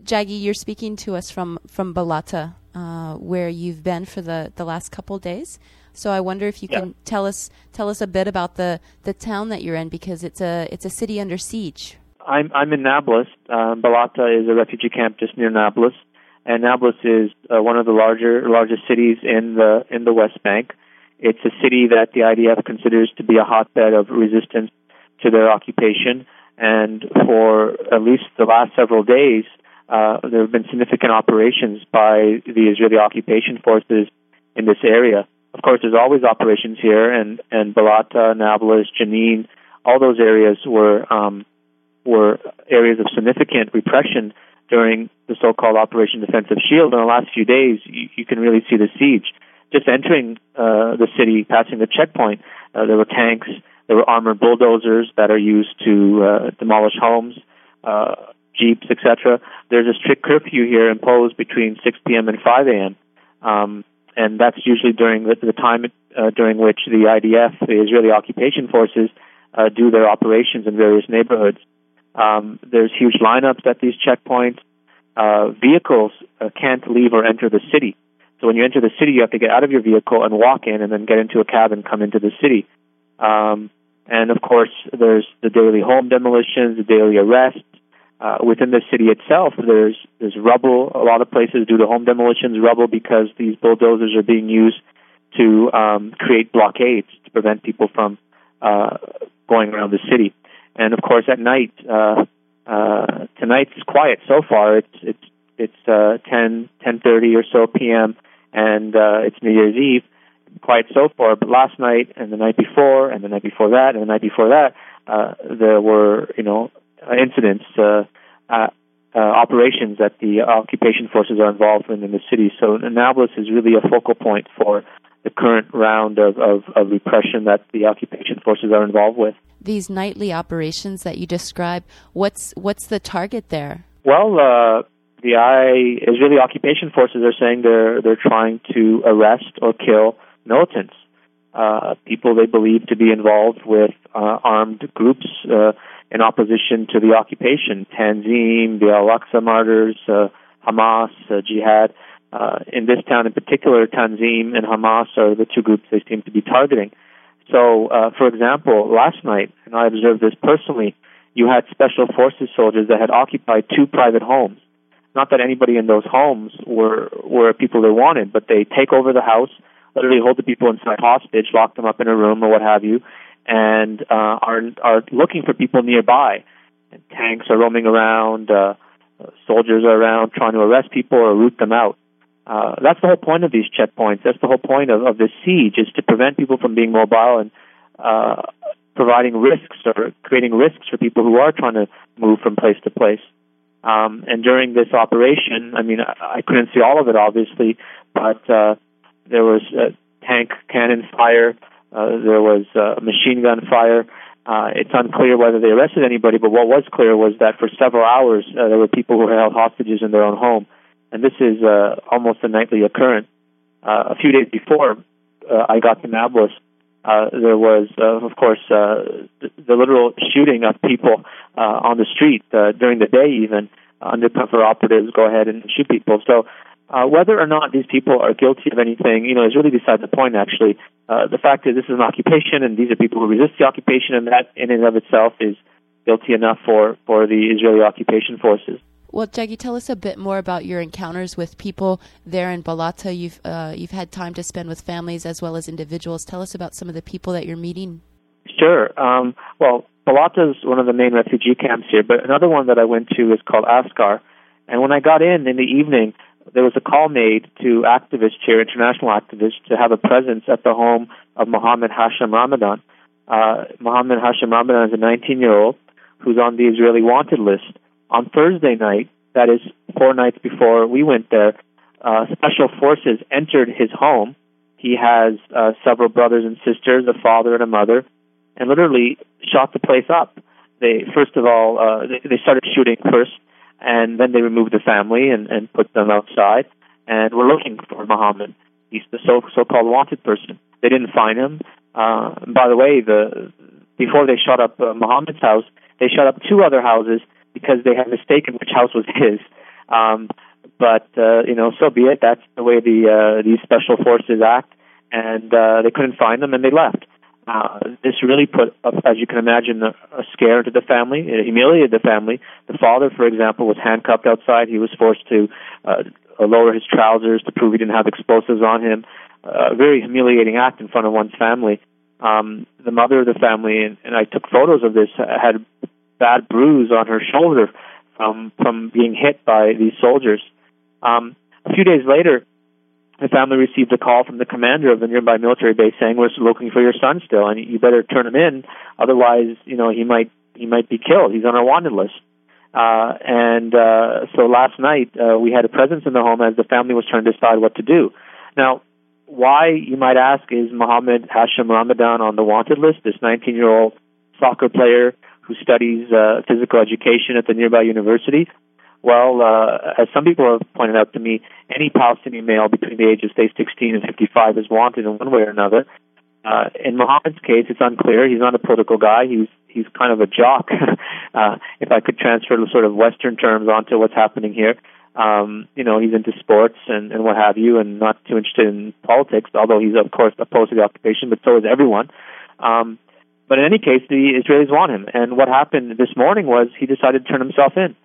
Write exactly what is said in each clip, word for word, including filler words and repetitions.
Jaggi, you're speaking to us from, from Balata, uh, where you've been for the, the last couple days. So I wonder if you yeah. can tell us tell us a bit about the, the town that you're in, because it's a it's a city under siege. I'm I'm in Nablus. Um, Balata is a refugee camp just near Nablus, and Nablus is uh, one of the larger largest cities in the in the West Bank. It's a city that the I D F considers to be a hotbed of resistance to their occupation, and for at least the last several days, uh, there have been significant operations by the Israeli occupation forces in this area. Of course, there's always operations here, and, and Balata, Nablus, Jenin, all those areas were um, were areas of significant repression during the so-called Operation Defensive Shield. In the last few days, you, you can really see the siege. Just entering uh, the city, passing the checkpoint, uh, there were tanks, there were armored bulldozers that are used to uh, demolish homes, uh, jeeps, et cetera. There's a strict curfew here imposed between six p.m. and five a.m., um, and that's usually during the, the time uh, during which the I D F, the Israeli occupation forces, uh, do their operations in various neighborhoods. Um, there's huge lineups at these checkpoints. Uh, vehicles uh, can't leave or enter the city. So when you enter the city, you have to get out of your vehicle and walk in, and then get into a cab and come into the city. Um, and, of course, there's the daily home demolitions, the daily arrests. Uh, within the city itself, there's there's rubble. A lot of places due to home demolitions, rubble because these bulldozers are being used to um, create blockades to prevent people from uh, going around the city. And of course, at night, uh, uh, tonight's quiet so far. It's it's it's uh, ten ten thirty or so p.m. and uh, it's New Year's Eve. Quiet so far, but last night and the night before and the night before that and the night before that, uh, there were you know. incidents, uh, uh, uh, operations that the occupation forces are involved in in the city. So Nablus is really a focal point for the current round of, of, of repression that the occupation forces are involved with. These nightly operations that you describe, what's what's the target there? Well, uh, the I, Israeli occupation forces are saying they're they're trying to arrest or kill militants, uh, people they believe to be involved with uh, armed groups uh, in opposition to the occupation, Tanzim, the Al-Aqsa Martyrs, uh, Hamas, uh, Jihad. Uh, in this town in particular, Tanzim and Hamas are the two groups they seem to be targeting. So, uh, for example, last night, and I observed this personally, you had special forces soldiers that had occupied two private homes. Not that anybody in those homes were, were people they wanted, but they take over the house, literally hold the people inside hostage, lock them up in a room or what have you, and uh, are are looking for people nearby. And tanks are roaming around, uh, soldiers are around trying to arrest people or root them out. Uh, that's the whole point of these checkpoints. That's the whole point of, of this siege, is to prevent people from being mobile and uh, providing risks or creating risks for people who are trying to move from place to place. Um, and during this operation, I mean, I, I couldn't see all of it, obviously, but uh, there was uh, tank cannon fire. Uh, there was uh, machine gun fire. Uh, it's unclear whether they arrested anybody, but what was clear was that for several hours uh, there were people who were held hostages in their own home. And this is uh, almost a nightly occurrence. Uh, a few days before uh, I got to Nablus, uh, there was, uh, of course, uh, the, the literal shooting of people uh, on the street uh, during the day even. Undercover operatives go ahead and shoot people. So Uh, whether or not these people are guilty of anything, you know, is really beside the point, actually. Uh, the fact is this is an occupation, and these are people who resist the occupation, and that in and of itself is guilty enough for, for the Israeli occupation forces. Well, Jaggi, tell us a bit more about your encounters with people there in Balata. You've uh, you've had time to spend with families as well as individuals. Tell us about some of the people that you're meeting. Sure. Um, well, Balata is one of the main refugee camps here, but another one that I went to is called Askar. And when I got in in the evening, there was a call made to activists here, international activists, to have a presence at the home of Mohammed Hashem Ramadan. Uh, Mohammed Hashem Ramadan is a nineteen-year-old who's on the Israeli wanted list. On Thursday night, that is four nights before we went there, uh, special forces entered his home. He has uh, several brothers and sisters, a father and a mother, and literally shot the place up. They, first of all, uh, they, they started shooting first, and then they removed the family and, and put them outside, and were looking for Mohammed. He's the so, so-called wanted person. They didn't find him. Uh, by the way, the before they shot up uh, Mohammed's house, they shot up two other houses because they had mistaken which house was his. Um, but, uh, you know, so be it. That's the way the uh, these special forces act. And uh, they couldn't find them, and they left. Uh, this really put, as you can imagine, a, a scare into the family. It humiliated the family. The father, for example, was handcuffed outside. He was forced to uh, lower his trousers to prove he didn't have explosives on him. Uh, a very humiliating act in front of one's family. Um, the mother of the family, and, and I took photos of this, had a bad bruise on her shoulder from, from being hit by these soldiers. Um, a few days later, the family received a call from the commander of the nearby military base saying, "We're looking for your son still, and you better turn him in, otherwise, you know, he might he might be killed. He's on our wanted list." Uh, and uh, so last night uh, we had a presence in the home as the family was trying to decide what to do. Now, why, you might ask, is Mohammed Hashim Ramadan on the wanted list? This nineteen-year-old soccer player who studies uh, physical education at the nearby university. Well, uh, as some people have pointed out to me, any Palestinian male between the ages, say, sixteen and fifty-five is wanted in one way or another. Uh, in Mohammed's case, it's unclear. He's not a political guy. He's he's kind of a jock, uh, if I could transfer the sort of Western terms onto what's happening here. Um, you know, he's into sports and, and what have you, and not too interested in politics, although he's, of course, opposed to the occupation, but so is everyone. Um, but in any case, the Israelis want him. And what happened this morning was he decided to turn himself in.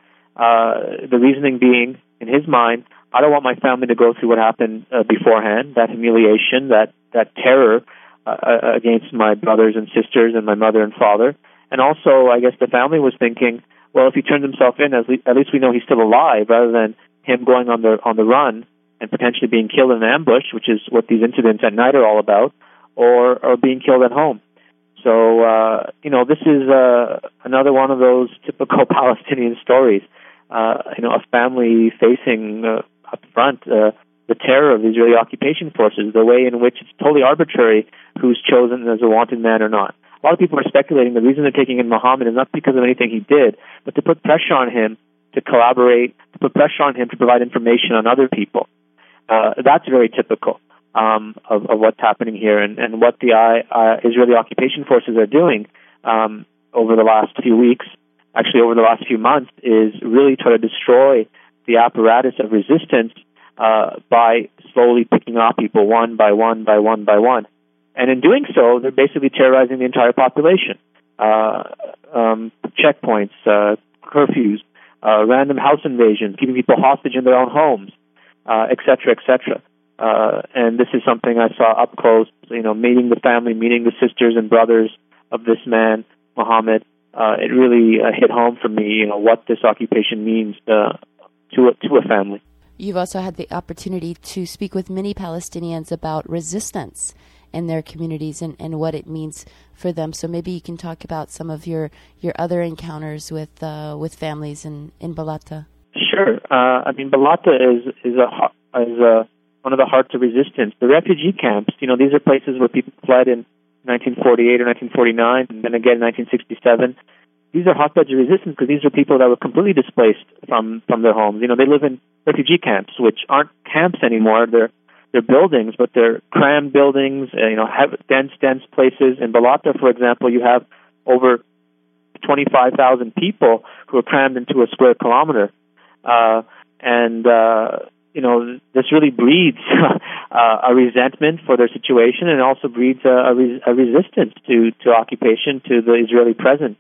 Uh, the reasoning being, in his mind, I don't want my family to go through what happened uh, beforehand, that humiliation, that, that terror uh, against my brothers and sisters and my mother and father. And also, I guess the family was thinking, well, if he turns himself in, at least, at least we know he's still alive, rather than him going on the on the run and potentially being killed in an ambush, which is what these incidents at night are all about, or, or being killed at home. So, uh, you know, this is uh, another one of those typical Palestinian stories. Uh, you know, a family facing uh, up front uh, the terror of the Israeli occupation forces, the way in which it's totally arbitrary who's chosen as a wanted man or not. A lot of people are speculating the reason they're taking in Mohammed is not because of anything he did, but to put pressure on him to collaborate, to put pressure on him to provide information on other people. Uh, that's very typical um, of, of what's happening here, and, and what the uh, Israeli occupation forces are doing um, over the last few weeks, actually over the last few months, is really try to destroy the apparatus of resistance uh, by slowly picking off people one by one by one by one. And in doing so, they're basically terrorizing the entire population. Uh, um, checkpoints, uh, curfews, uh, random house invasions, keeping people hostage in their own homes, uh, et cetera, et cetera. Uh, and this is something I saw up close, you know, meeting the family, meeting the sisters and brothers of this man, Mohammed. Uh, it really uh, hit home for me, you know, what this occupation means uh, to a, to a family. You've also had the opportunity to speak with many Palestinians about resistance in their communities and, and what it means for them. So maybe you can talk about some of your, your other encounters with uh, with families in, in Balata. Sure. Uh, I mean, Balata is is a is a one of the hearts of resistance. The refugee camps, you know, these are places where people fled in nineteen forty-eight or nineteen forty-nine, and then again in nineteen sixty-seven. These are hotbeds of resistance because these are people that were completely displaced from, from their homes. You know, they live in refugee camps, which aren't camps anymore. They're they're buildings, but they're crammed buildings. Uh, you know, have dense, dense places. In Balata, for example, you have over twenty-five thousand people who are crammed into a square kilometer, uh, and uh, you know, this really breeds uh, a resentment for their situation, and also breeds a, a, res- a resistance to, to occupation, to the Israeli presence.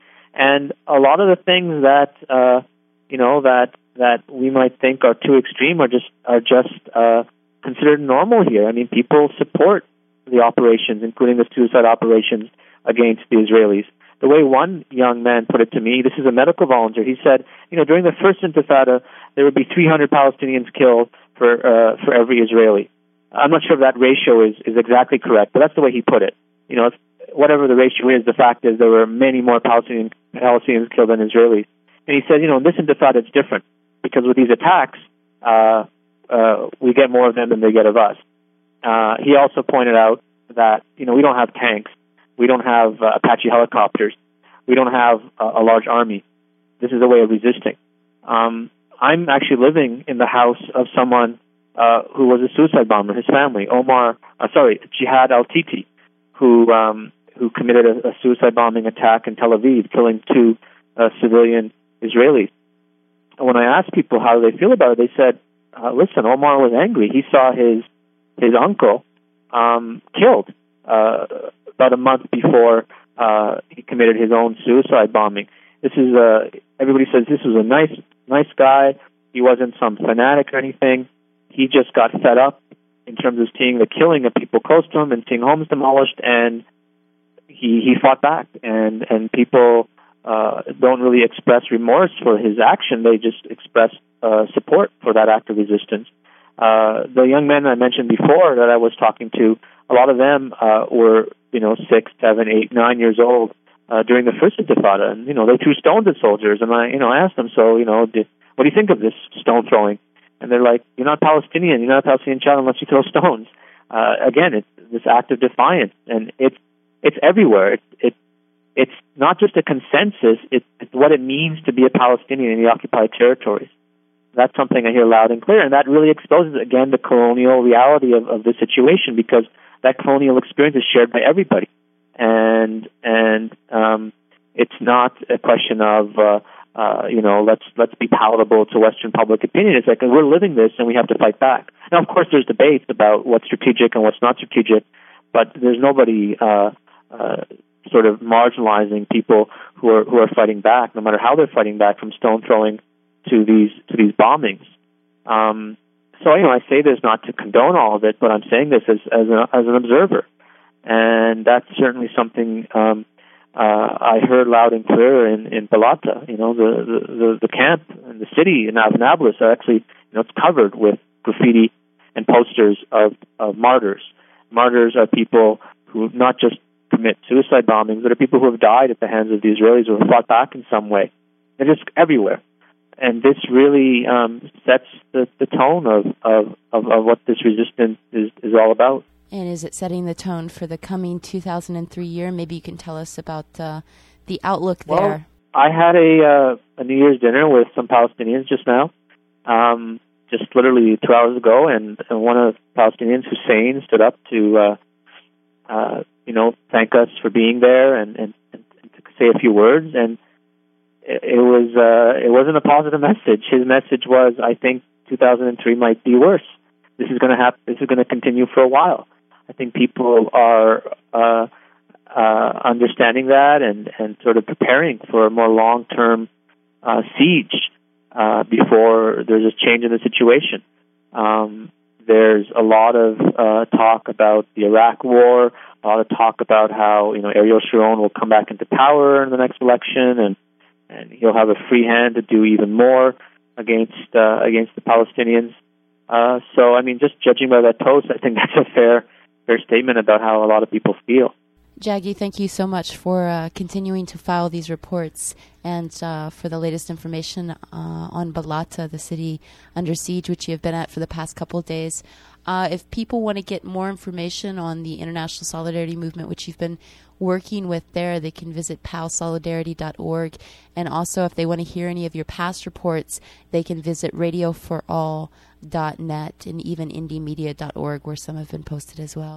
And a lot of the things that uh, you know that that we might think are too extreme are just are just uh, considered normal here. I mean, people support the operations, including the suicide operations against the Israelis. The way one young man put it to me, this is a medical volunteer. He said, you know, during the first Intifada, there would be three hundred Palestinians killed for uh, for every Israeli. I'm not sure if that ratio is, is exactly correct, but that's the way he put it. You know, if, whatever the ratio is, the fact is there were many more Palestinian, Palestinians killed than Israelis. And he said, you know, in this Intifada it's different, because with these attacks, uh, uh, we get more of them than they get of us. Uh, he also pointed out that, you know, we don't have tanks. We don't have uh, Apache helicopters. We don't have uh, a large army. This is a way of resisting. Um, I'm actually living in the house of someone uh, who was a suicide bomber, his family, Omar, uh, sorry, Jihad Al-Titi, who um, who committed a, a suicide bombing attack in Tel Aviv, killing two uh, civilian Israelis. when I asked people how they feel about it, they said, uh, listen, Omar was angry. He saw his his uncle um, killed uh, about a month before uh, he committed his own suicide bombing. This is uh, everybody says this was a nice nice guy. He wasn't some fanatic or anything. He just got fed up in terms of seeing the killing of people close to him and seeing homes demolished, and he he fought back. And and people uh, don't really express remorse for his action. They just express uh, support for that act of resistance. Uh, the young men I mentioned before that I was talking to, a lot of them uh, were, you know, six, seven, eight, nine years old uh, during the first Intifada, and you know they threw stones at soldiers. And I, you know, I asked them, so you know, did, what do you think of this stone throwing? And they're like, you're not Palestinian, you're not a Palestinian child unless you throw stones. Uh, again, it's this act of defiance, and it's it's everywhere. It, it it's not just a consensus; it, it's what it means to be a Palestinian in the occupied territories. That's something I hear loud and clear, and that really exposes, again, the colonial reality of, of the situation, because that colonial experience is shared by everybody. And and um, it's not a question of, uh, uh, you know, let's let's be palatable to Western public opinion. It's like we're living this, and we have to fight back. Now, of course, there's debates about what's strategic and what's not strategic, but there's nobody uh, uh, sort of marginalizing people who are who are fighting back, no matter how they're fighting back, from stone throwing to these to these bombings. Um, so you know, I say this not to condone all of it, but I'm saying this as as, a, as an observer, and that's certainly something um, uh, I heard loud and clear in, in Balata. You know, the, the, the, the camp and the city in Nablus are actually, you know, it's covered with graffiti and posters of, of martyrs. Martyrs are people who not just commit suicide bombings, but are people who have died at the hands of the Israelis or have fought back in some way. They're just everywhere. And this really um, sets the, the tone of, of, of, of what this resistance is, is all about. And is it setting the tone for the coming two thousand three year? Maybe you can tell us about uh, the outlook well, there. I had a, uh, a New Year's dinner with some Palestinians just now, um, just literally two hours ago, and, and one of the Palestinians, Hussein, stood up to, uh, uh, you know, thank us for being there and, and, and to say a few words. And it was uh, it wasn't a positive message. His message was, I think two thousand three might be worse. This is going to happen. This is going to continue for a while. I think people are uh, uh, understanding that and, and sort of preparing for a more long-term uh, siege uh, before there's a change in the situation. Um, there's a lot of uh, talk about the Iraq War, a lot of talk about how, you know, Ariel Sharon will come back into power in the next election, and and he'll have a free hand to do even more against uh, against the Palestinians. Uh, so, I mean, just judging by that post, I think that's a fair fair statement about how a lot of people feel. Jaggi, thank you so much for uh, continuing to file these reports and uh, for the latest information uh, on Balata, the city under siege, which you have been at for the past couple of days. Uh, if people want to get more information on the International Solidarity Movement, which you've been working with there, they can visit pal solidarity dot org. And also, if they want to hear any of your past reports, they can visit radio for all dot net and even indie media dot org, where some have been posted as well.